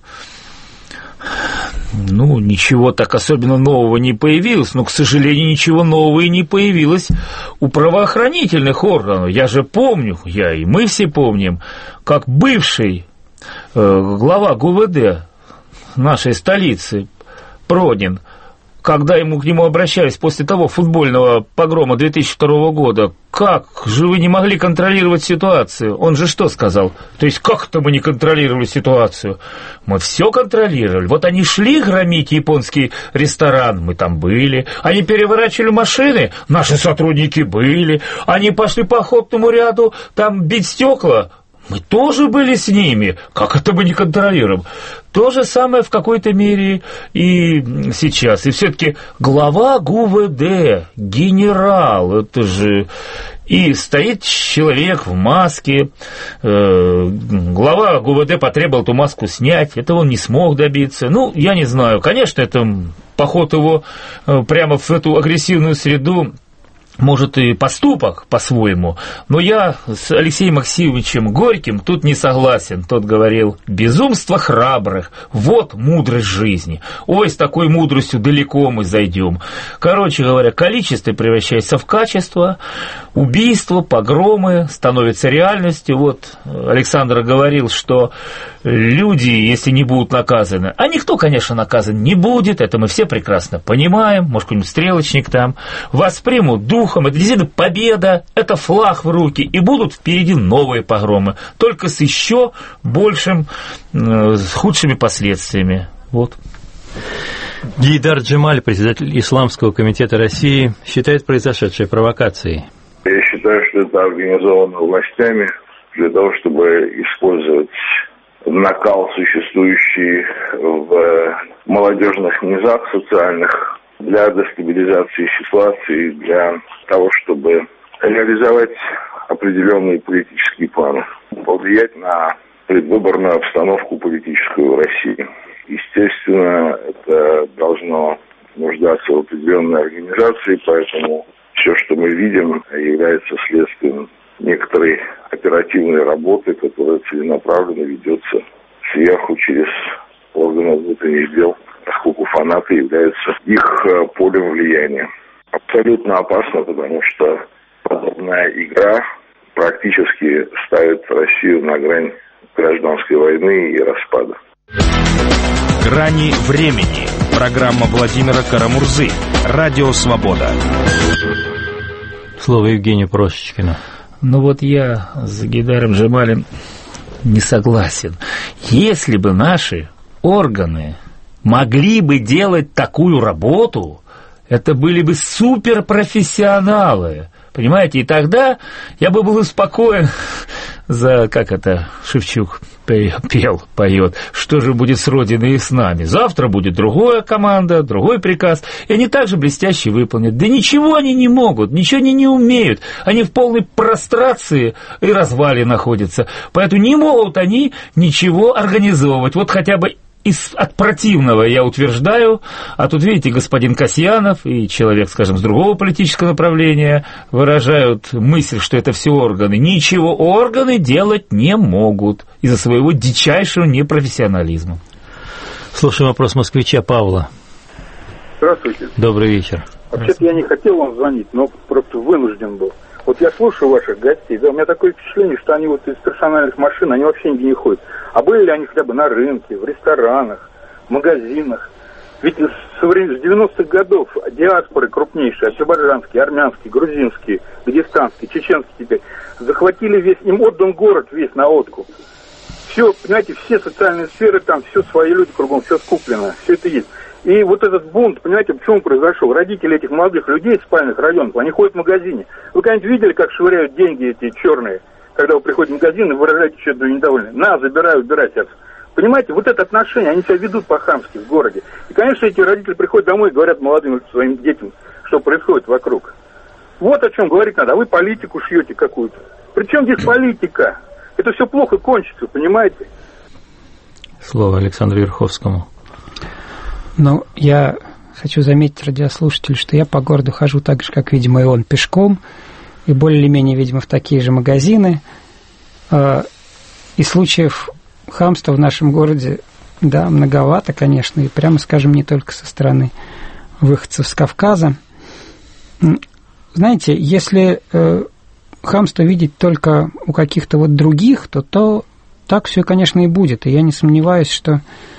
Ничего так особенно нового не появилось, но, к сожалению, ничего нового и не появилось у правоохранительных органов. Я же помню, и мы все помним, как бывший глава ГУВД нашей столицы Пронин, когда к нему обращались после того футбольного погрома 2002 года, как же вы не могли контролировать ситуацию? Он же что сказал? То есть, как это мы не контролировали ситуацию? Мы все контролировали. Они шли громить японский ресторан, мы там были. Они переворачивали машины, наши сотрудники были. Они пошли по охотному ряду, там бить стекла. Мы тоже были с ними. Как это мы не контролируем? То же самое в какой-то мере и сейчас. И все-таки глава ГУВД, генерал, это же... И стоит человек в маске, глава ГУВД потребовал эту маску снять, этого он не смог добиться. Я не знаю, конечно, это поход его прямо в эту агрессивную среду, может, и поступок по-своему, но я с Алексеем Максимовичем Горьким тут не согласен. Тот говорил: безумство храбрых, вот мудрость жизни. Ой, с такой мудростью далеко мы зайдем. Короче говоря, количество превращается в качество, убийства, погромы становятся реальностью. Александр говорил, что люди, если не будут наказаны, а никто, конечно, наказан не будет, это мы все прекрасно понимаем, может, какой-нибудь стрелочник там, воспримут духом, это действительно победа, это флаг в руки, и будут впереди новые погромы, только с еще большим, с худшими последствиями. Гейдар Джемаль, председатель Исламского комитета России, считает произошедшее провокацией. Я считаю, что это организовано властями для того, чтобы использовать накал, существующий в молодежных низах социальных, для дестабилизации ситуации, для того, чтобы реализовать определенные политические планы, повлиять на предвыборную обстановку политическую в России. Естественно, это должно нуждаться в определенной организации, поэтому все, что мы видим, является следствием некоторой оперативной работы, которая целенаправленно ведется сверху через органы внутренних дел, поскольку фанаты являются их полем влияния. Абсолютно опасно, потому что подобная игра практически ставит Россию на грань гражданской войны и распада. «Грани времени». Программа Владимира Карамурзы. Радио «Свобода». Слово Евгению Прошечкину. Ну вот я с Гейдаром Джамалем не согласен. Если бы наши органы могли бы делать такую работу, это были бы суперпрофессионалы. Понимаете, и тогда я бы был спокоен за, как это Шевчук поет, что же будет с Родиной и с нами. Завтра будет другая команда, другой приказ, и они также блестяще выполнят. Да ничего они не могут, ничего они не умеют. Они в полной прострации и развале находятся. Поэтому не могут они ничего организовывать. Вот хотя бы от противного я утверждаю, а тут, видите, господин Касьянов и человек, скажем, с другого политического направления выражают мысль, что это все органы. Ничего органы делать не могут из-за своего дичайшего непрофессионализма. Слушаем вопрос москвича Павла. Здравствуйте. Добрый вечер. Вообще-то я не хотел вам звонить, но просто вынужден был. Вот я слушаю ваших гостей, да, у меня такое впечатление, что они вот из персональных машин, они вообще нигде не ходят. А были ли они хотя бы на рынке, в ресторанах, в магазинах? Ведь с 90-х годов диаспоры крупнейшие, азербайджанские, армянские, грузинские, дагестанские, чеченские теперь, захватили весь, им отдан город весь на откуп. Все, понимаете, все социальные сферы, там все свои люди кругом, все скуплено, все это есть. И вот этот бунт, понимаете, почему произошел? Родители этих молодых людей из спальных районов, они ходят в магазине. Вы когда-нибудь видели, как швыряют деньги эти черные, когда вы приходите в магазин и выражаете что-то недовольное? На, забирай, убирайся. Понимаете, вот это отношение, они себя ведут по-хамски в городе. И, конечно, эти родители приходят домой и говорят молодым своим детям, что происходит вокруг. Вот о чем говорить надо, а вы политику шьете какую-то. Причем здесь политика? Это все плохо кончится, понимаете? Слово Александру Верховскому. Ну, я хочу заметить радиослушателю, что я по городу хожу так же, как, видимо, и он, пешком, и более-менее, видимо, в такие же магазины. И случаев хамства в нашем городе, да, многовато, конечно, и, прямо скажем, не только со стороны выходцев с Кавказа. Знаете, если хамство видеть только у каких-то вот других, то так все, конечно, и будет. И я не сомневаюсь, что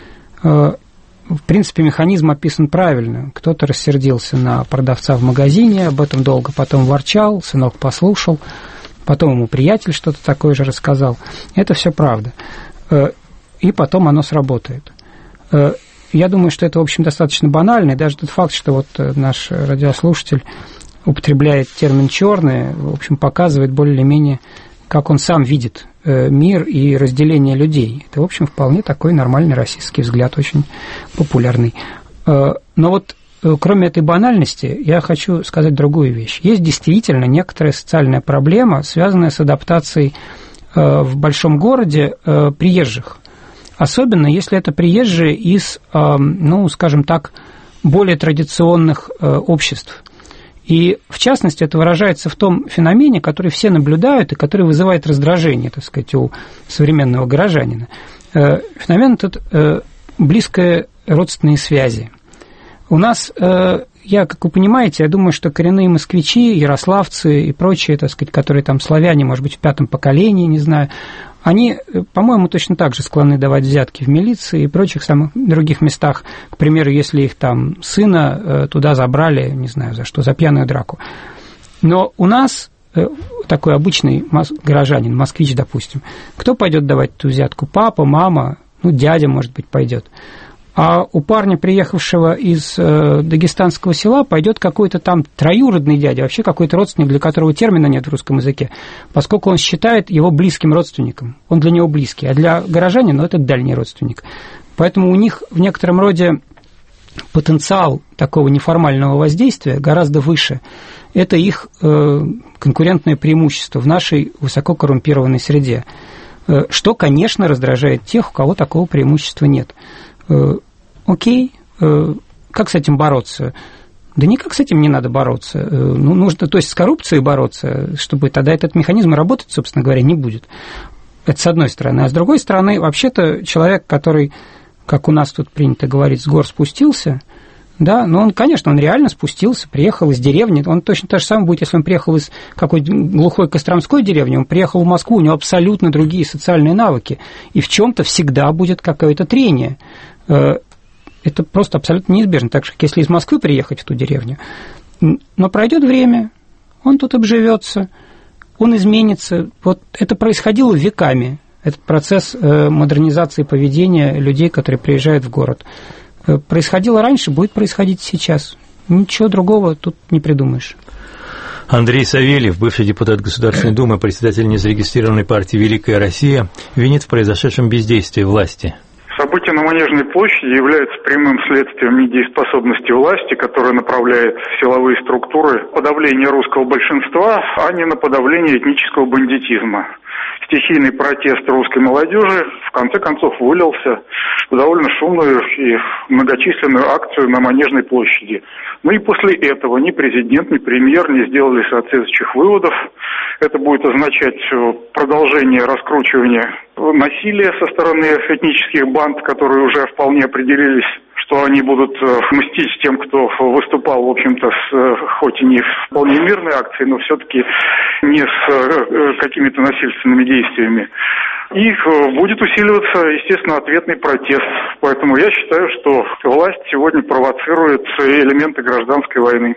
в принципе, механизм описан правильно. Кто-то рассердился на продавца в магазине, об этом долго потом ворчал, сынок послушал, потом ему приятель что-то такое же рассказал. Это все правда. И потом оно сработает. Я думаю, что это, в общем, достаточно банально, и даже тот факт, что вот наш радиослушатель употребляет термин «черный», в общем, показывает более-менее, как он сам видит мир и разделение людей. Это, в общем, вполне такой нормальный российский взгляд, очень популярный. Но вот кроме этой банальности, я хочу сказать другую вещь. Есть действительно некоторая социальная проблема, связанная с адаптацией в большом городе приезжих. Особенно, если это приезжие из, ну, скажем так, более традиционных обществ. И, в частности, это выражается в том феномене, который все наблюдают и который вызывает раздражение, так сказать, у современного горожанина. Феномен этот близкие родственные связи. У нас, как вы понимаете, я думаю, что коренные москвичи, ярославцы и прочие, так сказать, которые там славяне, может быть, в 5-м поколении, не знаю, они, по-моему, точно так же склонны давать взятки в милиции и прочих самых других местах. К примеру, если их там сына туда забрали, не знаю за что, за пьяную драку. Но у нас такой обычный горожанин, москвич, допустим, кто пойдет давать эту взятку? Папа, мама, ну, дядя, может быть, пойдет. А у парня, приехавшего из дагестанского села, пойдет какой-то там троюродный дядя, вообще какой-то родственник, для которого термина нет в русском языке, поскольку он считает его близким родственником. Он для него близкий, а для горожанина это дальний родственник. Поэтому у них в некотором роде потенциал такого неформального воздействия гораздо выше. Это их конкурентное преимущество в нашей высоко коррумпированной среде, что, конечно, раздражает тех, у кого такого преимущества нет. Окей, как с этим бороться? Да никак с этим не надо бороться. Ну, нужно, то есть с коррупцией бороться, чтобы тогда этот механизм работать, собственно говоря, не будет. Это с одной стороны. А с другой стороны, вообще-то человек, который, как у нас тут принято говорить, с гор спустился, Да, но он, конечно, он реально спустился, приехал из деревни. Он точно то же самое будет, если он приехал из какой-то глухой костромской деревни, он приехал в Москву, у него абсолютно другие социальные навыки. И в чем-то всегда будет какое-то трение. Это просто абсолютно неизбежно. Так что, если из Москвы приехать в ту деревню, но пройдет время, он тут обживется, он изменится. Вот это происходило веками, этот процесс модернизации поведения людей, которые приезжают в город. Происходило раньше, будет происходить сейчас. Ничего другого тут не придумаешь. Андрей Савельев, бывший депутат Государственной Думы, председатель незарегистрированной партии «Великая Россия», винит в произошедшем бездействие власти. События на Манежной площади являются прямым следствием недееспособности власти, которая направляет силовые структуры подавления русского большинства, а не на подавление этнического бандитизма. Стихийный протест русской молодежи в конце концов вылился в довольно шумную и многочисленную акцию на Манежной площади. Ну и после этого ни президент, ни премьер не сделали соответствующих выводов. Это будет означать продолжение раскручивания насилия со стороны этнических банд, которые уже вполне определились, что они будут мстить тем, кто выступал, в общем-то, хоть и не в вполне мирной акции, но все-таки не с какими-то насильственными действиями. И будет усиливаться, естественно, ответный протест. Поэтому я считаю, что власть сегодня провоцирует элементы гражданской войны.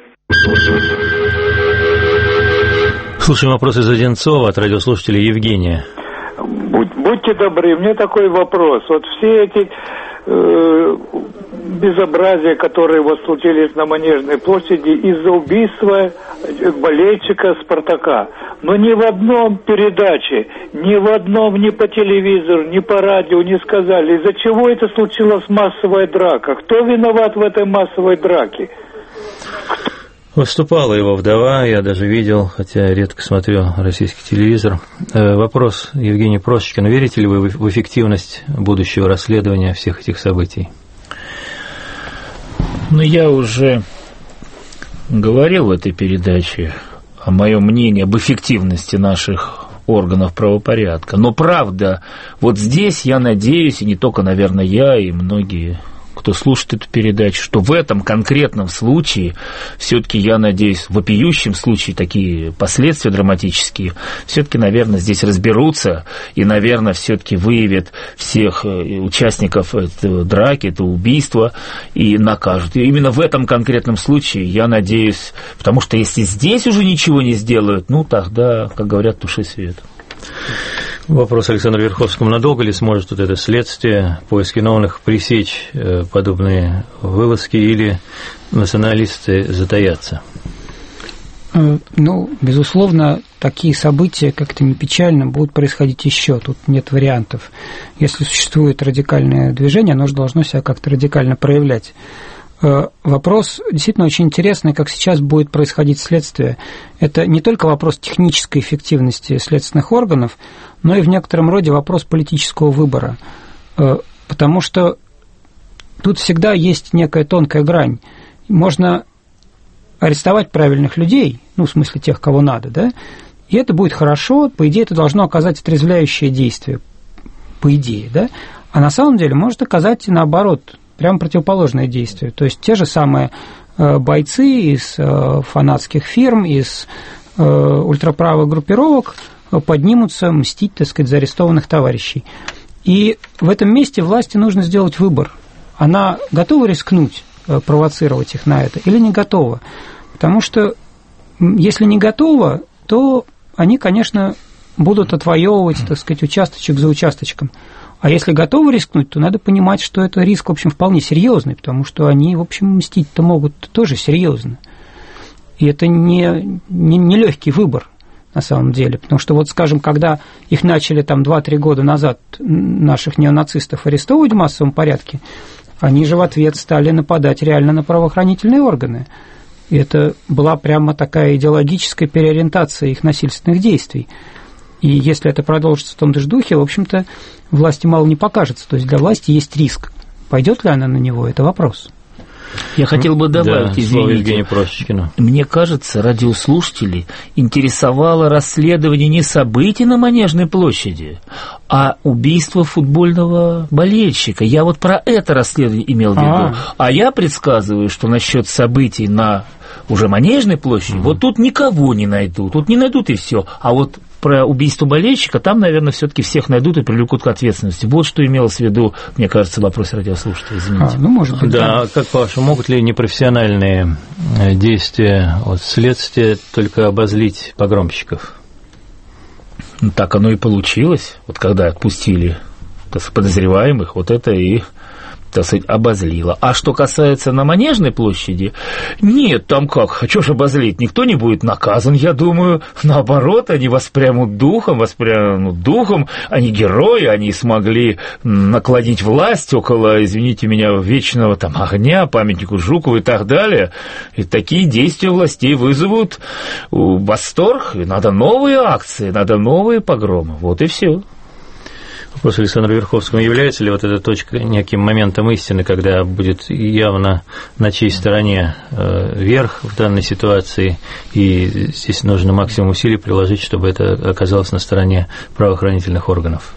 Слушаем вопрос из Одинцова от радиослушателя Евгения. Будьте добры, мне такой вопрос. Вот все эти безобразия, которые вот случились на Манежной площади из-за убийства болельщика «Спартака». Но ни в одном передаче, ни по телевизору, ни по радио не сказали, из-за чего это случилась массовая драка. Кто виноват в этой массовой драке? Выступала его вдова, я даже видел, хотя редко смотрю российский телевизор. Вопрос, Евгений Прошечкин, верите ли вы в эффективность будущего расследования всех этих событий? Ну, я уже говорил в этой передаче о моем мнении об эффективности наших органов правопорядка. Но правда, вот здесь я надеюсь, и не только, наверное, я, и многие, кто слушает эту передачу, что в этом конкретном случае, все-таки, я надеюсь, в вопиющем случае такие последствия драматические, все-таки, наверное, здесь разберутся и, наверное, все-таки выявят всех участников этого драки, этого убийства и накажут. И именно в этом конкретном случае, я надеюсь, потому что если здесь уже ничего не сделают, ну, тогда, как говорят, туши свет. Вопрос Александру Верховскому. Надолго ли сможет вот это следствие, поиск виновных пресечь подобные вылазки, или националисты затаятся? Ну, безусловно, такие события, как-то не печально, будут происходить еще. Тут нет вариантов. Если существует радикальное движение, оно же должно себя как-то радикально проявлять. Вопрос действительно очень интересный, как сейчас будет происходить следствие. Это не только вопрос технической эффективности следственных органов, но и в некотором роде вопрос политического выбора. Потому что тут всегда есть некая тонкая грань. Можно арестовать правильных людей, ну, в смысле тех, кого надо, да, и это будет хорошо, по идее, это должно оказать отрезвляющее действие, по идее, да, а на самом деле может оказать, наоборот, прямо противоположное действие. То есть те же самые бойцы из фанатских фирм, из ультраправых группировок поднимутся мстить, так сказать, за арестованных товарищей. И в этом месте власти нужно сделать выбор. Она готова рискнуть, провоцировать их на это, или не готова? Потому что если не готова, то они, конечно, будут отвоевывать, так сказать, участочек за участочком. А если готовы рискнуть, то надо понимать, что это риск, в общем, вполне серьезный, потому что они, в общем, мстить-то могут тоже серьезно. И это не легкий выбор, на самом деле. Потому что, вот, скажем, когда их начали там 2-3 года назад, наших неонацистов, арестовывать в массовом порядке, они же в ответ стали нападать реально на правоохранительные органы. И это была прямо такая идеологическая переориентация их насильственных действий. И если это продолжится в том же духе, в общем-то, власти мало не покажется. То есть для власти есть риск. Пойдет ли она на него, это вопрос. Я хотел бы добавить, Евгению Прошечкину. Мне кажется, радиослушателей интересовало расследование не событий на Манежной площади, а убийство футбольного болельщика. Я вот про это расследование имел в виду. А я предсказываю, что насчет событий на уже Манежной площади, вот тут никого не найдут. Тут не найдут и все. А вот про убийство болельщика, там, наверное, все-таки всех найдут и привлекут к ответственности. Вот что имелось в виду, мне кажется, вопрос радиослушателя. Извините. Может быть, да. Как по-вашему, могут ли непрофессиональные действия от следствия только обозлить погромщиков? Так оно и получилось. Вот когда отпустили подозреваемых, вот это и, так сказать, обозлило. А что касается на Манежной площади, нет, там как, а что ж обозлить? Никто не будет наказан, я думаю. Наоборот, они воспрянут духом, они герои, они смогли накладить власть около, извините меня, вечного там огня, памятнику Жукову и так далее. И такие действия властей вызовут восторг, и надо новые акции, надо новые погромы. Вот и все. Вопрос Александру Верховскому. Является ли вот эта точка неким моментом истины, когда будет явно на чьей стороне верх в данной ситуации, и здесь нужно максимум усилий приложить, чтобы это оказалось на стороне правоохранительных органов?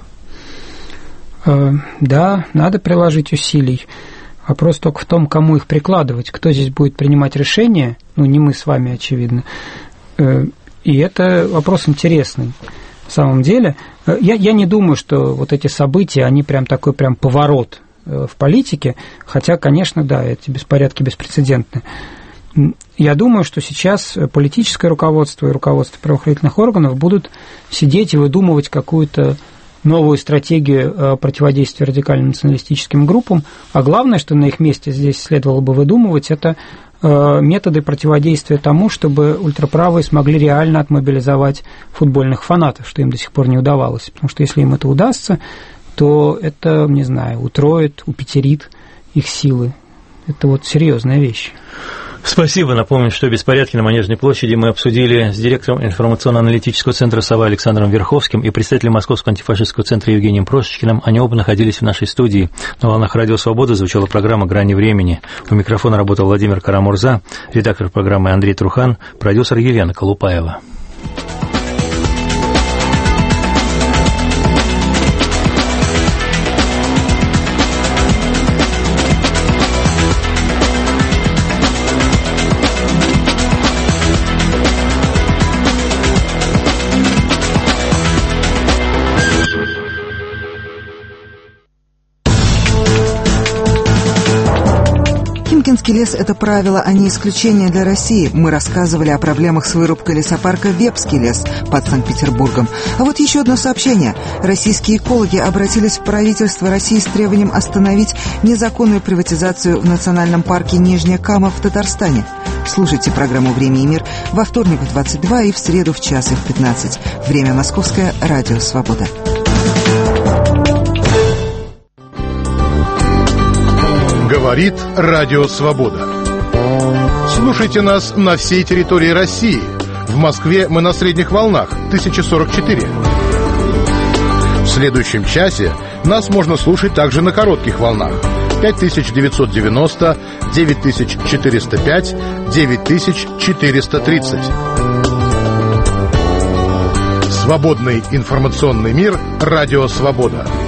Да, надо приложить усилий. Вопрос только в том, кому их прикладывать, кто здесь будет принимать решения, не мы с вами, очевидно. И это вопрос интересный. В самом деле, я не думаю, что вот эти события, они прям такой прям поворот в политике, хотя, конечно, да, эти беспорядки беспрецедентны. Я думаю, что сейчас политическое руководство и руководство правоохранительных органов будут сидеть и выдумывать какую-то новую стратегию противодействия радикальным националистическим группам, а главное, что на их месте здесь следовало бы выдумывать, это методы противодействия тому, чтобы ультраправые смогли реально отмобилизовать футбольных фанатов, что им до сих пор не удавалось. Потому что если им это удастся, то это, не знаю, утроит, упятерит их силы. Это вот серьезная вещь. Спасибо. Напомню, что беспорядки на Манежной площади мы обсудили с директором информационно-аналитического центра «Сова» Александром Верховским и представителем Московского антифашистского центра Евгением Прошечкиным. Они оба находились в нашей студии. На волнах Радио Свобода звучала программа «Грани времени». У микрофона работал Владимир Карамурза, редактор программы Андрей Трухан, продюсер Елена Колупаева. Химкинский лес – это правило, а не исключение для России. Мы рассказывали о проблемах с вырубкой лесопарка Вепский лес под Санкт-Петербургом. А вот еще одно сообщение. Российские экологи обратились в правительство России с требованием остановить незаконную приватизацию в национальном парке Нижняя Кама в Татарстане. Слушайте программу «Время и мир» во вторник в 22 и в среду в час и в 15. Время московское. Радио Свобода. Говорит Радио Свобода. Слушайте нас на всей территории России. В Москве мы на средних волнах 1044. В следующем часе нас можно слушать также на коротких волнах 5990, 9405, 9430. Свободный информационный мир. Радио Свобода.